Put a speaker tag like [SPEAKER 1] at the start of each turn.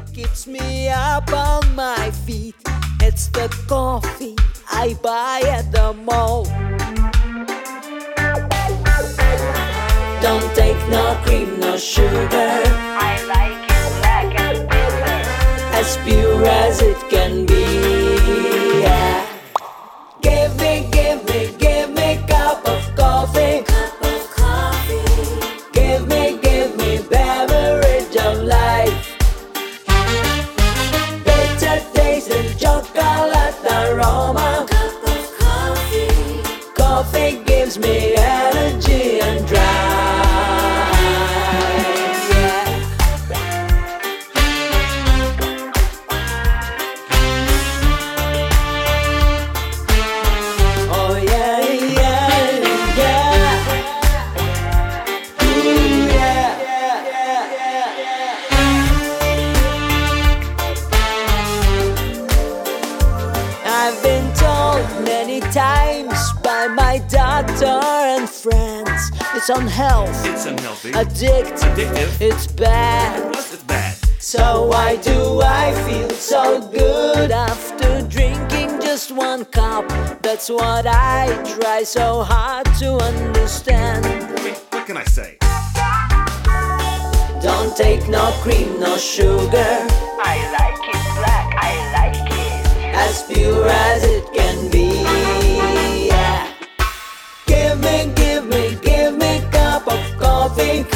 [SPEAKER 1] keeps me up on my feet. It's the coffee I buy at the mall. Don't take no cream, no sugar.
[SPEAKER 2] I like it black and bitter,
[SPEAKER 1] As pure as it can be. Yeah. Give me cup of coffee. Give me beverage of life. Bitter taste and chocolate aroma. Coffee gives me energy and drive. Yeah. Oh yeah, yeah, yeah. Ooh, yeah. I've been told many times by my doctor and friends, it's unhealthy,
[SPEAKER 3] It's unhealthy.
[SPEAKER 1] addictive, it's bad.
[SPEAKER 3] Plus, it's bad.
[SPEAKER 1] So why do I feel so good after drinking just one cup? That's what I try so hard to understand.
[SPEAKER 3] I mean, what can I say?
[SPEAKER 1] Don't take no cream, no sugar.
[SPEAKER 2] I like it black, I like it.
[SPEAKER 1] As pure as it can be. Yeah. Give me cup of coffee.